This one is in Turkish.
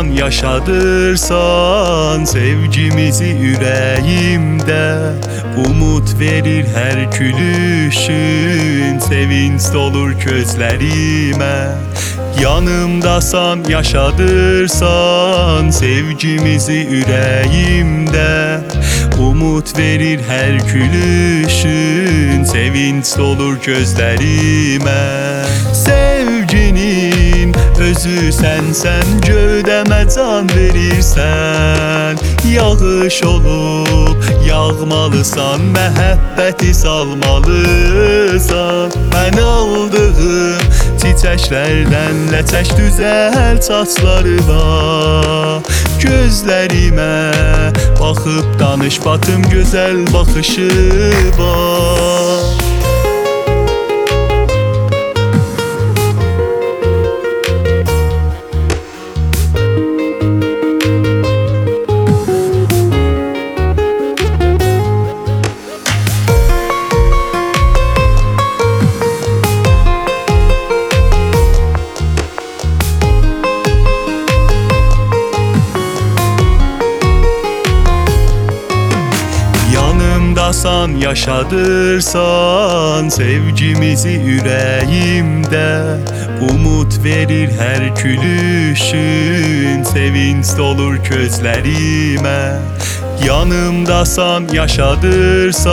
yaşadırsan sevgimizi yüreğimde. Umut verir her gülüşün, sevinç dolur gözlerime. Yanımdasan yaşadırsan sevgimizi yüreğimde. Umut verir her gülüşün, sevinç dolur gözlerime. Sevginin özü sensen, gövdəmə can verirsən. Yağış olup yağmalısan, məhəbbəti salmalısan. Mən aldığım çiçəklərdən ləçək düzəl saçlarına. Gözlərimə baxıb danış batım gözəl baxışıma. Yanımdasan yaşadırsan sevgimizi yüreğimde. Umut verir her gülüşün, sevinç dolur gözlerime. Yanımdasan yaşadırsan